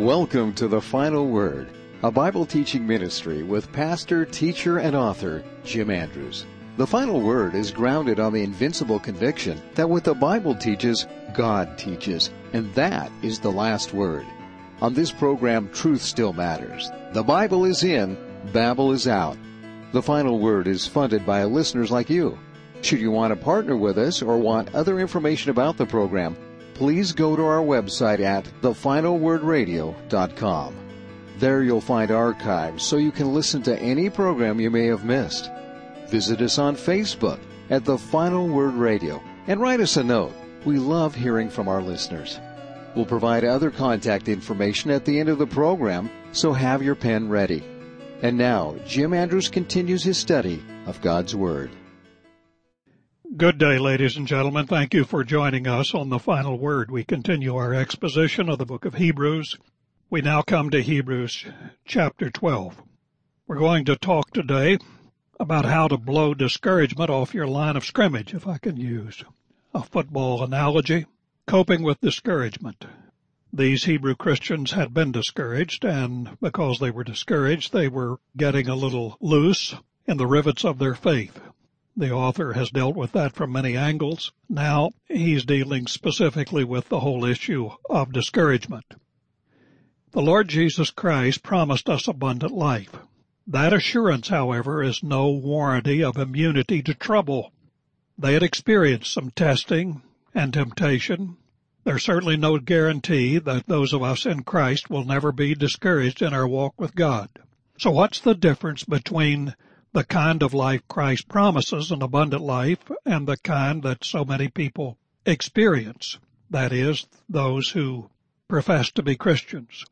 Welcome to The Final Word, a Bible teaching ministry with pastor, teacher, and author Jim Andrews. The Final Word is grounded on the invincible conviction that what the Bible teaches, God teaches, and that is the last word. On this program, truth still matters. The Bible is in, Babel is out. The Final Word is funded by listeners like you. Should you want to partner with us or want other information about the program, please go to our website at thefinalwordradio.com. There you'll find archives so you can listen to any program you may have missed. Visit us on Facebook at The Final Word Radio and write us a note. We love hearing from our listeners. We'll provide other contact information at the end of the program, so have your pen ready. And now, Jim Andrews continues his study of God's Word. Good day, ladies and gentlemen. Thank you for joining us on The Final Word. We continue our exposition of the book of Hebrews. We now come to Hebrews chapter 12. We're going to talk today about how to blow discouragement off your line of scrimmage, if I can use a football analogy. Coping with discouragement. These Hebrew Christians had been discouraged, and because they were discouraged, they were getting a little loose in the rivets of their faith. The author has dealt with that from many angles. Now he's dealing specifically with the whole issue of discouragement. The Lord Jesus Christ promised us abundant life. That assurance, however, is no warranty of immunity to trouble. They had experienced some testing and temptation. There's certainly no guarantee that those of us in Christ will never be discouraged in our walk with God. So what's the difference between the kind of life Christ promises, an abundant life, and the kind that so many people experience, that is, those who profess to be Christians?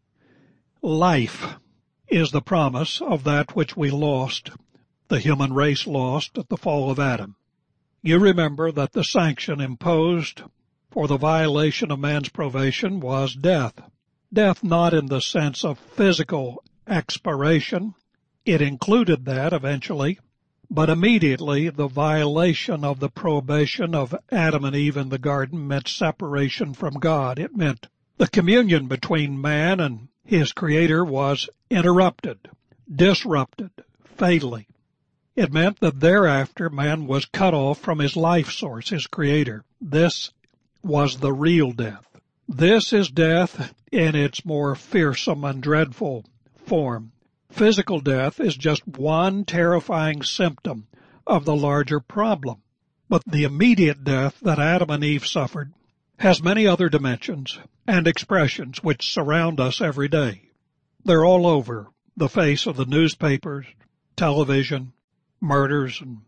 Life is the promise of that which we lost, the human race lost at the fall of Adam. You remember that the sanction imposed for the violation of man's probation was death. Death not in the sense of physical expiration. It included that eventually, but immediately the violation of the probation of Adam and Eve in the garden meant separation from God. It meant the communion between man and his Creator was interrupted, disrupted, fatally. It meant that thereafter man was cut off from his life source, his Creator. This was the real death. This is death in its more fearsome and dreadful form. Physical death is just one terrifying symptom of the larger problem. But the immediate death that Adam and Eve suffered has many other dimensions and expressions which surround us every day. They're all over the face of the newspapers, television, murders and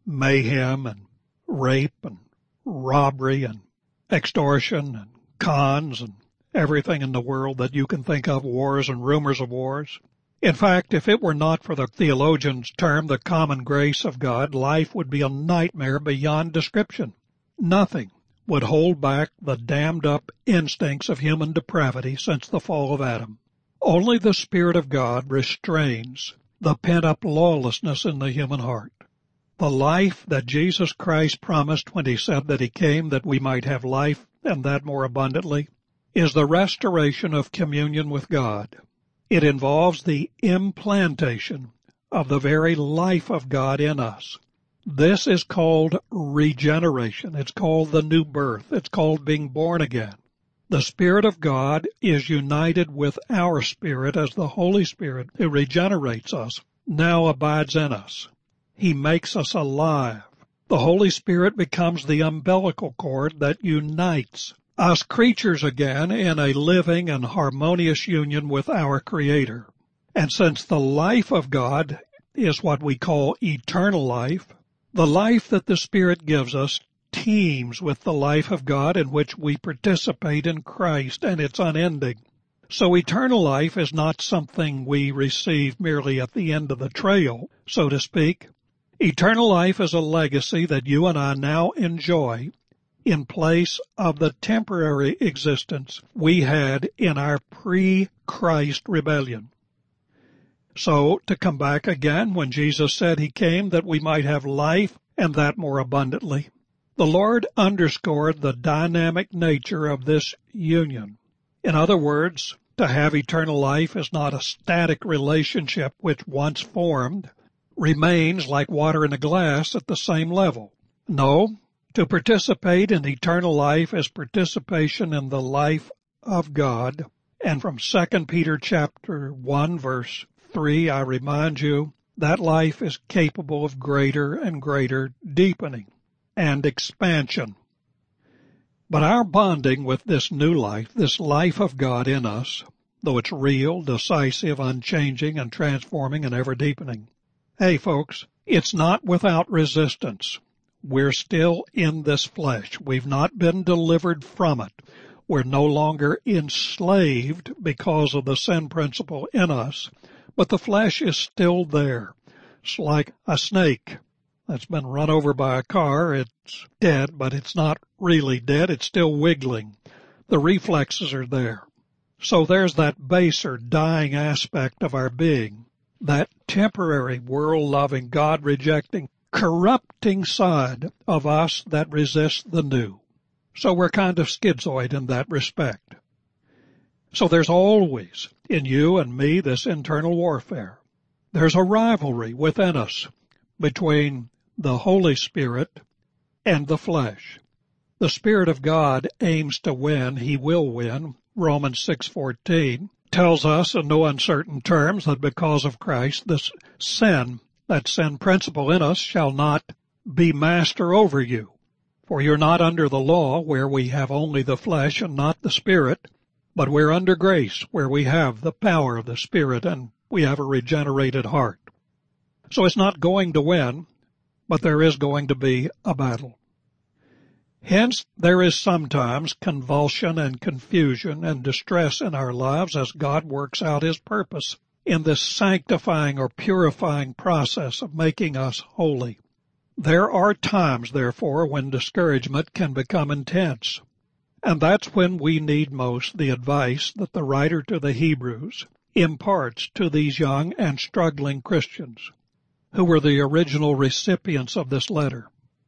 mayhem and rape and robbery and extortion and cons and everything in the world that you can think of, wars and rumors of wars. In fact, if it were not for the theologian's term, the common grace of God, life would be a nightmare beyond description. Nothing would hold back the dammed-up instincts of human depravity since the fall of Adam. Only the Spirit of God restrains the pent-up lawlessness in the human heart. The life that Jesus Christ promised when he said that he came that we might have life and that more abundantly is the restoration of communion with God. It involves the implantation of the very life of God in us. This is called regeneration. It's called the new birth. It's called being born again. The Spirit of God is united with our spirit as the Holy Spirit who regenerates us now abides in us. He makes us alive. The Holy Spirit becomes the umbilical cord that unites us creatures again in a living and harmonious union with our Creator. And since the life of God is what we call eternal life, the life that the Spirit gives us teems with the life of God in which we participate in Christ, and it's unending. So eternal life is not something we receive merely at the end of the trail, so to speak. Eternal life is a legacy that you and I now enjoy in place of the temporary existence we had in our pre-Christ rebellion. So, to come back again, when Jesus said he came that we might have life and that more abundantly, the Lord underscored the dynamic nature of this union. In other words, To have eternal life is not a static relationship which once formed remains like water in a glass at the same level. No, to participate in eternal life is participation in the life of God. And from 2 Peter chapter 1 verse 3, I remind you, that life is capable of greater and greater deepening and expansion. But our bonding with this new life, this life of God in us, though it's real, decisive, unchanging, and transforming and ever deepening, hey folks, it's not without resistance. We're still in this flesh. We've not been delivered from it. We're no longer enslaved because of the sin principle in us, but the flesh is still there. It's like a snake that's been run over by a car. It's dead, but it's not really dead. It's still wiggling. The reflexes are there. So there's that baser, dying aspect of our being, that temporary, world-loving, God-rejecting, corrupting side of us that resists the new. So we're kind of schizoid in that respect. So there's always, in you and me, this internal warfare. There's a rivalry within us between the Holy Spirit and the flesh. The Spirit of God aims to win. He will win. Romans 6:14 tells us in no uncertain terms that because of Christ, this sin, that sin principle in us, shall not be master over you. For you're not under the law, where we have only the flesh and not the Spirit, but we're under grace, where we have the power of the Spirit and we have a regenerated heart. So it's not going to win, but there is going to be a battle. Hence, there is sometimes convulsion and confusion and distress in our lives as God works out His purpose in this sanctifying or purifying process of making us holy. There are times, therefore, when discouragement can become intense. And that's when we need most the advice that the writer to the Hebrews imparts to these young and struggling Christians who were the original recipients of this letter.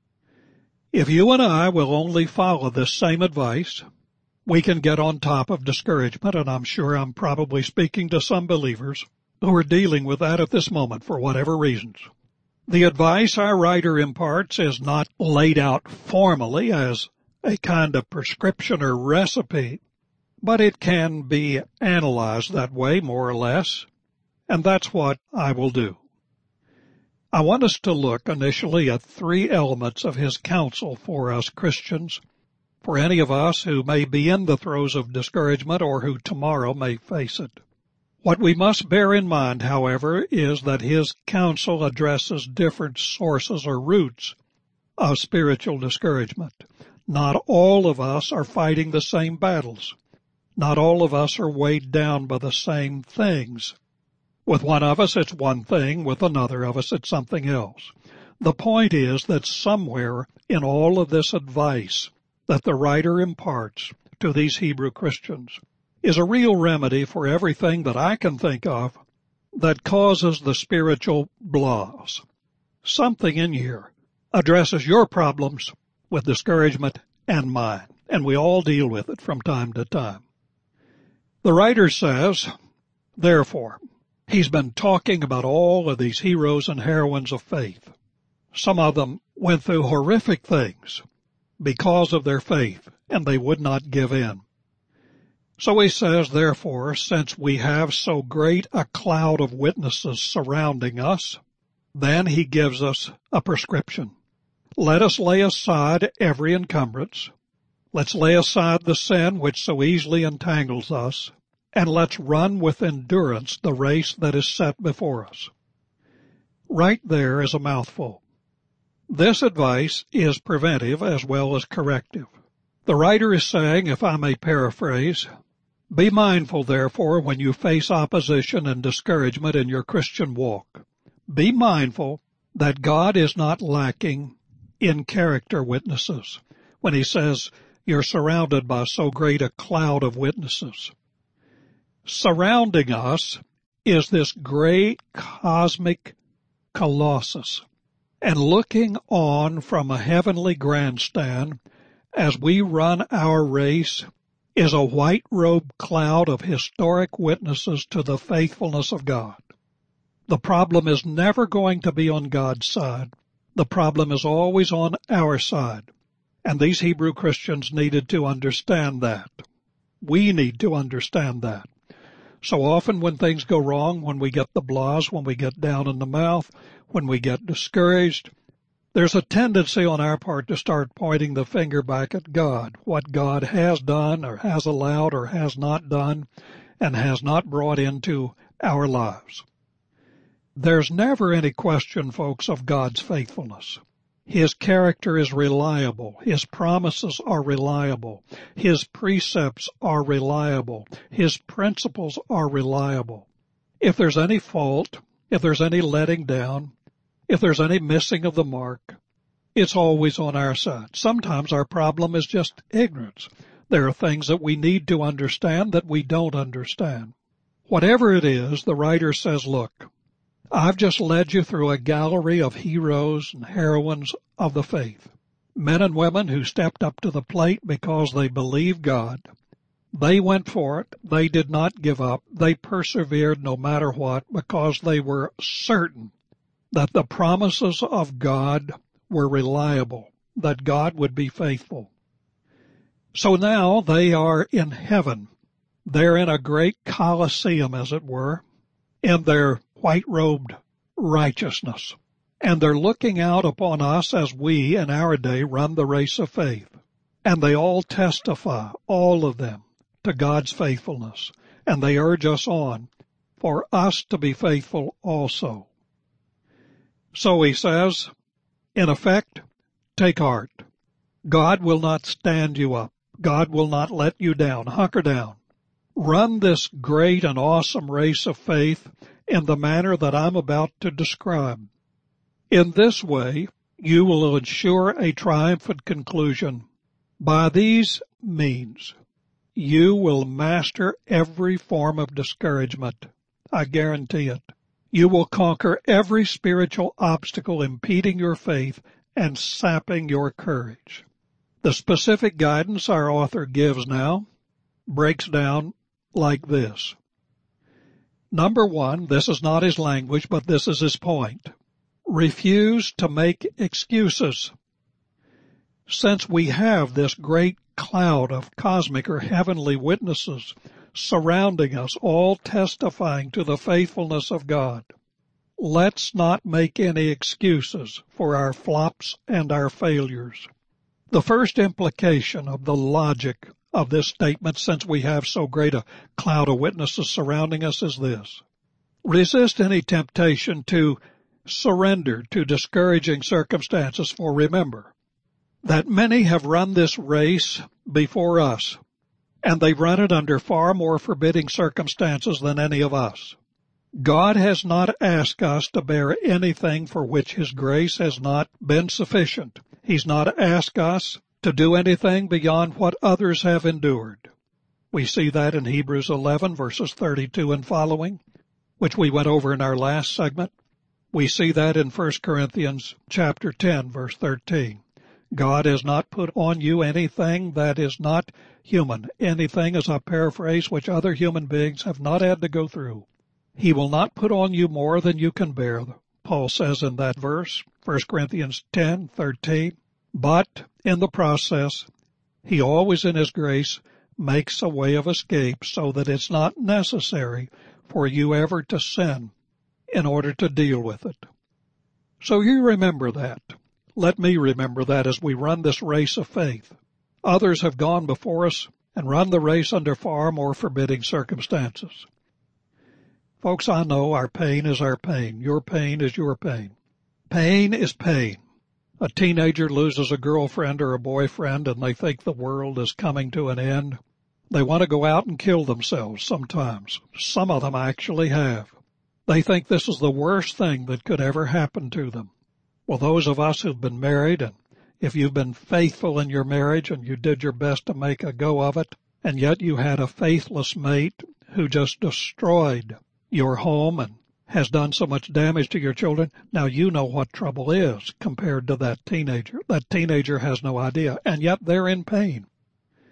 If you and I will only follow this same advice, we can get on top of discouragement, and I'm sure I'm probably speaking to some believers who are dealing with that at this moment for whatever reasons. The advice our writer imparts is not laid out formally as a kind of prescription or recipe, but it can be analyzed that way more or less, and that's what I will do. I want us to look initially at 3 elements of his counsel for us Christians, for any of us who may be in the throes of discouragement or who tomorrow may face it. What we must bear in mind, however, is that his counsel addresses different sources or roots of spiritual discouragement. Not all of us are fighting the same battles. Not all of us are weighed down by the same things. With one of us, it's one thing. With another of us, it's something else. The point is that somewhere in all of this advice that the writer imparts to these Hebrew Christians is a real remedy for everything that I can think of that causes the spiritual blahs. Something in here addresses your problems with discouragement and mine, and we all deal with it from time to time. The writer says, therefore, he's been talking about all of these heroes and heroines of faith. Some of them went through horrific things because of their faith, and they would not give in. So he says, therefore, since we have so great a cloud of witnesses surrounding us, then he gives us a prescription. Let us lay aside every encumbrance. Let's lay aside the sin which so easily entangles us, and let's run with endurance the race that is set before us. Right there is a mouthful. This advice is preventive as well as corrective. The writer is saying, if I may paraphrase, be mindful, therefore, when you face opposition and discouragement in your Christian walk. Be mindful that God is not lacking in character witnesses when he says you're surrounded by so great a cloud of witnesses. Surrounding us is this great cosmic colossus, and looking on from a heavenly grandstand as we run our race is a white-robed cloud of historic witnesses to the faithfulness of God. The problem is never going to be on God's side. The problem is always on our side. And these Hebrew Christians needed to understand that. We need to understand that. So often when things go wrong, when we get the blahs, when we get down in the mouth, when we get discouraged, there's a tendency on our part to start pointing the finger back at God, what God has done or has allowed or has not done and has not brought into our lives. There's never any question, folks, of God's faithfulness. His character is reliable. His promises are reliable. His precepts are reliable. His principles are reliable. If there's any fault, if there's any letting down, if there's any missing of the mark, it's always on our side. Sometimes our problem is just ignorance. There are things that we need to understand that we don't understand. Whatever it is, the writer says, look, I've just led you through a gallery of heroes and heroines of the faith, men and women who stepped up to the plate because they believed God. They went for it. They did not give up. They persevered no matter what because they were certain that the promises of God were reliable, that God would be faithful. So now they are in heaven. They're in a great Colosseum, as it were, in their white-robed righteousness. And they're looking out upon us as we, in our day, run the race of faith. And they all testify, all of them, to God's faithfulness. And they urge us on for us to be faithful also. So he says, in effect, take heart. God will not stand you up. God will not let you down. Hunker down. Run this great and awesome race of faith in the manner that I'm about to describe. In this way, you will ensure a triumphant conclusion. By these means, you will master every form of discouragement. I guarantee it. You will conquer every spiritual obstacle impeding your faith and sapping your courage. The specific guidance our author gives now breaks down like this. Number one, this is not his language, but this is his point. Refuse to make excuses. Since we have this great cloud of cosmic or heavenly witnesses surrounding us, all testifying to the faithfulness of God, let's not make any excuses for our flops and our failures. The first implication of the logic of this statement, since we have so great a cloud of witnesses surrounding us, is this. Resist any temptation to surrender to discouraging circumstances, for remember that many have run this race before us, and they've run it under far more forbidding circumstances than any of us. God has not asked us to bear anything for which His grace has not been sufficient. He's not asked us to do anything beyond what others have endured. We see that in Hebrews 11, verses 32 and following, which we went over in our last segment. We see that in 1 Corinthians chapter 10, verse 13. God has not put on you anything that is not human, anything, as I paraphrase, which other human beings have not had to go through. He will not put on you more than you can bear, Paul says in that verse, 1 Corinthians 10:13. But in the process, He always in His grace makes a way of escape so that it's not necessary for you ever to sin in order to deal with it. So you remember that. Let me remember that as we run this race of faith. Others have gone before us and run the race under far more forbidding circumstances. Folks, I know our pain is our pain. Your pain is your pain. Pain is pain. A teenager loses a girlfriend or a boyfriend and they think the world is coming to an end. They want to go out and kill themselves sometimes. Some of them actually have. They think this is the worst thing that could ever happen to them. Well, those of us who've been married, and if you've been faithful in your marriage and you did your best to make a go of it, and yet you had a faithless mate who just destroyed your home and has done so much damage to your children, now you know what trouble is compared to that teenager. That teenager has no idea, and yet they're in pain.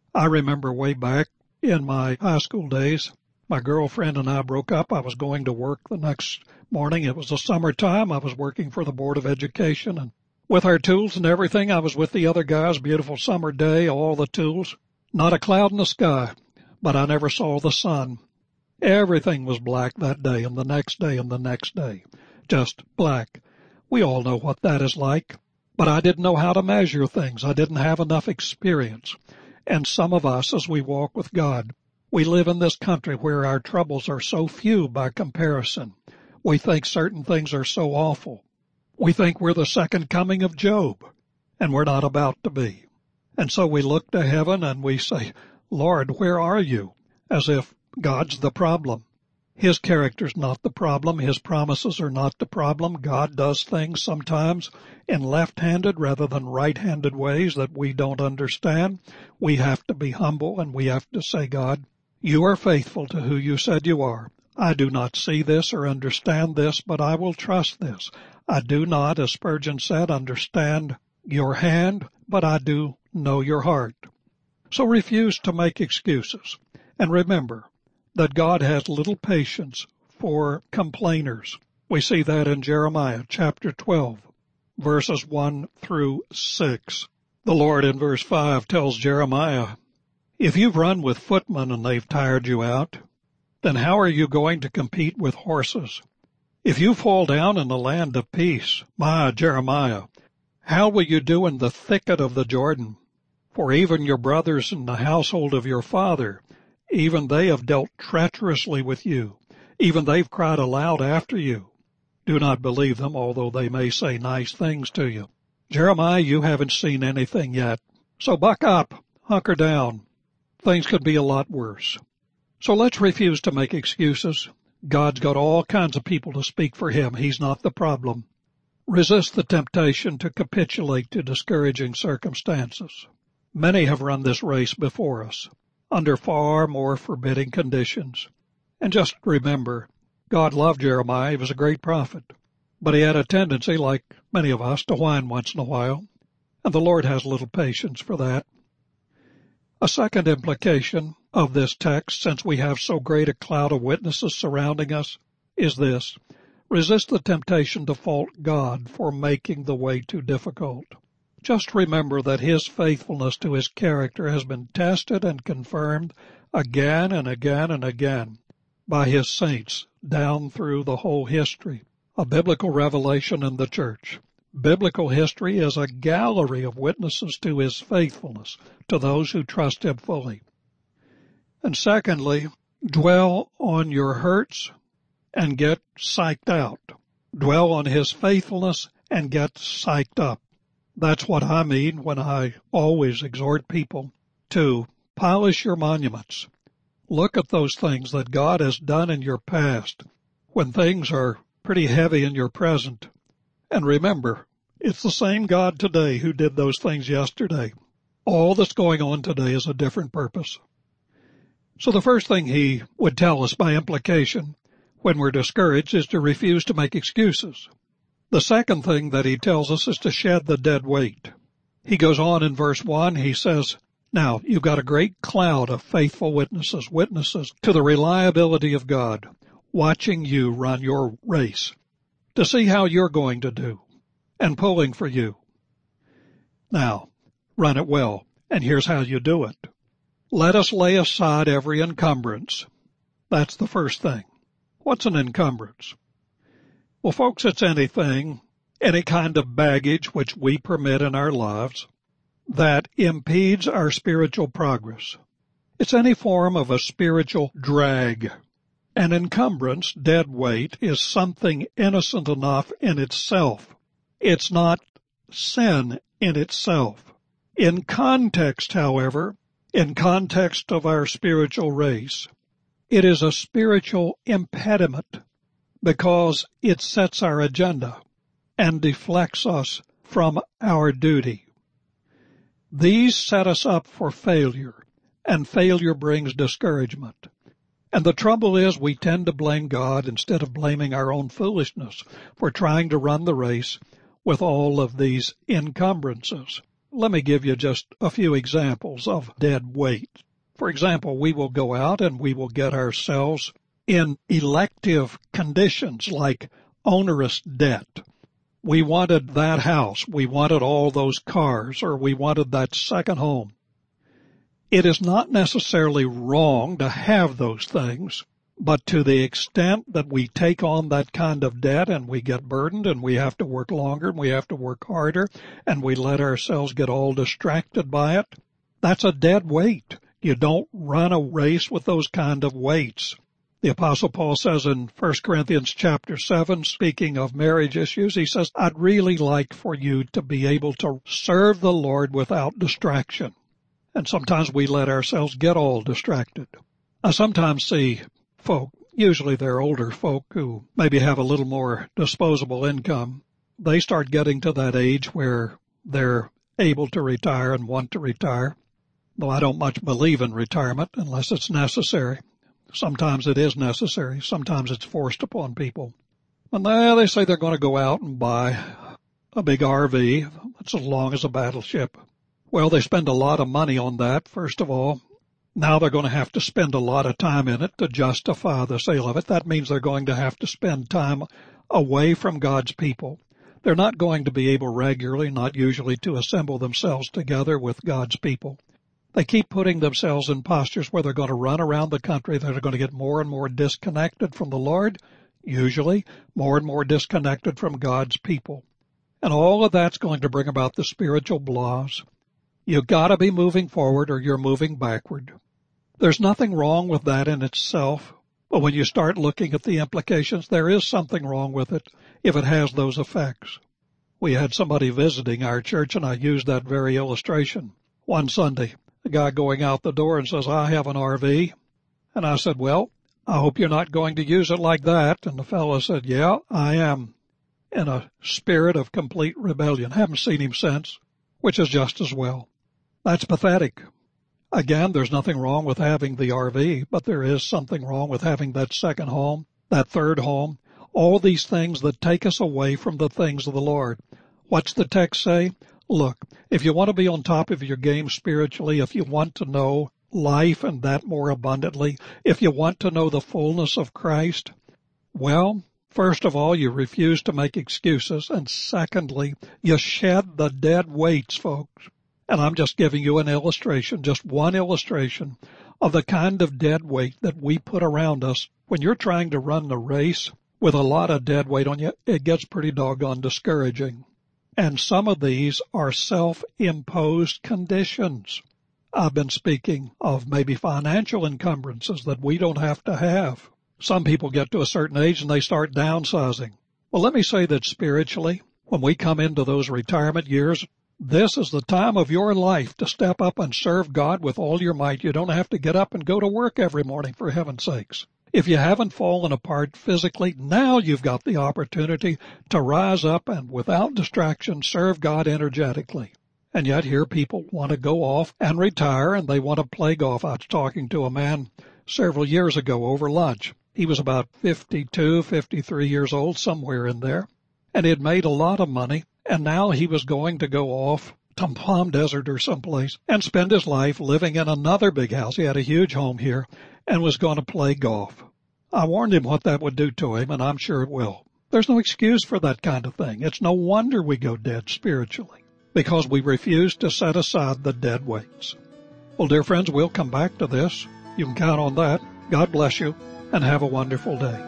I remember way back in my high school days, my girlfriend and I broke up. I was going to work the next morning. It was the summertime. I was working for the Board of Education, and with our tools and everything, I was with the other guys. Beautiful summer day, all the tools. Not a cloud in the sky, but I never saw the sun. Everything was black that day and the next day and the next day. Just black. We all know what that is like. But I didn't know how to measure things. I didn't have enough experience. And some of us, as we walk with God, we live in this country where our troubles are so few by comparison. We think certain things are so awful. We think we're the second coming of Job, and we're not about to be. And so we look to heaven and we say, Lord, where are you? As if God's the problem. His character's not the problem. His promises are not the problem. God does things sometimes in left-handed rather than right-handed ways that we don't understand. We have to be humble and we have to say, God, you are faithful to who you said you are. I do not see this or understand this, but I will trust this. I do not, as Spurgeon said, understand your hand, but I do know your heart. So refuse to make excuses. And remember that God has little patience for complainers. We see that in Jeremiah chapter 12, verses 1 through 6. The Lord in verse 5 tells Jeremiah, if you've run with footmen and they've tired you out, then how are you going to compete with horses? If you fall down in the land of peace, my Jeremiah, how will you do in the thicket of the Jordan? For even your brothers in the household of your father, even they have dealt treacherously with you. Even they've cried aloud after you. Do not believe them, although they may say nice things to you. Jeremiah, you haven't seen anything yet. So buck up, hunker down. Things could be a lot worse. So let's refuse to make excuses. God's got all kinds of people to speak for him. He's not the problem. Resist the temptation to capitulate to discouraging circumstances. Many have run this race before us, under far more forbidding conditions. And just remember, God loved Jeremiah. He was a great prophet. But he had a tendency, like many of us, to whine once in a while. And the Lord has little patience for that. A second implication of this text, since we have so great a cloud of witnesses surrounding us, is this. Resist the temptation to fault God for making the way too difficult. Just remember that his faithfulness to his character has been tested and confirmed again and again and again by his saints down through the whole history of biblical revelation in the church. Biblical history is a gallery of witnesses to his faithfulness to those who trust him fully. And secondly, dwell on your hurts and get psyched out. Dwell on his faithfulness and get psyched up. That's what I mean when I always exhort people to polish your monuments. Look at those things that God has done in your past when things are pretty heavy in your present. And remember, it's the same God today who did those things yesterday. All that's going on today is a different purpose. So the first thing he would tell us by implication when we're discouraged is to refuse to make excuses. The second thing that he tells us is to shed the dead weight. He goes on in verse 1, he says, now, you've got a great cloud of faithful witnesses to the reliability of God, watching you run your race, to see how you're going to do, and pulling for you. Now, run it well, and here's how you do it. Let us lay aside every encumbrance. That's the first thing. What's an encumbrance? Well, folks, it's anything, any kind of baggage which we permit in our lives that impedes our spiritual progress. It's any form of a spiritual drag. An encumbrance, dead weight, is something innocent enough in itself. It's not sin in itself. In context, however, in context of our spiritual race, it is a spiritual impediment because it sets our agenda and deflects us from our duty. These set us up for failure, and failure brings discouragement. And the trouble is we tend to blame God instead of blaming our own foolishness for trying to run the race with all of these encumbrances. Let me give you just a few examples of dead weight. For example, we will go out and we will get ourselves in elective conditions like onerous debt. We wanted that house, we wanted all those cars, or we wanted that second home. It is not necessarily wrong to have those things, but to the extent that we take on that kind of debt and we get burdened and we have to work longer and we have to work harder and we let ourselves get all distracted by it, that's a dead weight. You don't run a race with those kind of weights. The Apostle Paul says in 1 Corinthians chapter 7, speaking of marriage issues, he says, I'd really like for you to be able to serve the Lord without distraction. And sometimes we let ourselves get all distracted. I sometimes see folk, usually they're older folk who maybe have a little more disposable income. They start getting to that age where they're able to retire and want to retire. Though I don't much believe in retirement unless it's necessary. Sometimes it is necessary. Sometimes it's forced upon people. And they say they're going to go out and buy a big RV that's as long as a battleship. Well, they spend a lot of money on that, first of all. Now they're going to have to spend a lot of time in it to justify the sale of it. That means they're going to have to spend time away from God's people. They're not going to be able regularly, not usually, to assemble themselves together with God's people. They keep putting themselves in postures where they're going to run around the country. They're going to get more and more disconnected from the Lord, usually more and more disconnected from God's people. And all of that's going to bring about the spiritual blahs. You've got to be moving forward or you're moving backward. There's nothing wrong with that in itself, but when you start looking at the implications, there is something wrong with it if it has those effects. We had somebody visiting our church, and I used that very illustration one Sunday. The guy going out the door and says, I have an RV. And I said, well, I hope you're not going to use it like that. And the fellow said, yeah, I am, in a spirit of complete rebellion. Haven't seen him since, which is just as well. That's pathetic. Again, there's nothing wrong with having the RV, but there is something wrong with having that second home, that third home, all these things that take us away from the things of the Lord. What's the text say? Look, if you want to be on top of your game spiritually, if you want to know life and that more abundantly, if you want to know the fullness of Christ, well, first of all, you refuse to make excuses, and secondly, you shed the dead weights, folks. And I'm just giving you an illustration, just one illustration of the kind of dead weight that we put around us. When you're trying to run the race with a lot of dead weight on you, it gets pretty doggone discouraging. And some of these are self-imposed conditions. I've been speaking of maybe financial encumbrances that we don't have to have. Some people get to a certain age and they start downsizing. Well, let me say that spiritually, when we come into those retirement years, this is the time of your life to step up and serve God with all your might. You don't have to get up and go to work every morning, for heaven's sakes. If you haven't fallen apart physically, now you've got the opportunity to rise up and without distraction serve God energetically. And yet here people want to go off and retire and they want to play golf. I was talking to a man several years ago over lunch. He was about 52, 53 years old, somewhere in there. And he had made a lot of money. And now he was going to go off to Palm Desert or someplace and spend his life living in another big house. He had a huge home here and was going to play golf. I warned him what that would do to him, and I'm sure it will. There's no excuse for that kind of thing. It's no wonder we go dead spiritually, because we refuse to set aside the dead weights. Well, dear friends, we'll come back to this. You can count on that. God bless you, and have a wonderful day.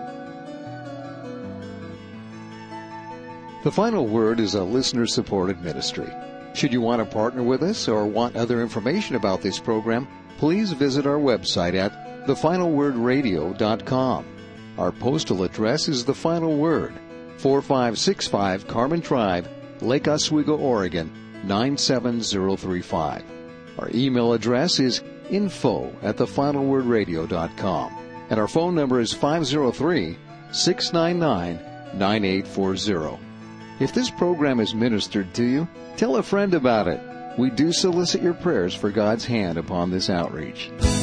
The Final Word is a listener-supported ministry. Should you want to partner with us or want other information about this program, please visit our website at thefinalwordradio.com. Our postal address is The Final Word, 4565 Carmen Drive, Lake Oswego, Oregon, 97035. Our email address is info@thefinalwordradio.com. And our phone number is 503-699-9840. If this program is ministered to you, tell a friend about it. We do solicit your prayers for God's hand upon this outreach.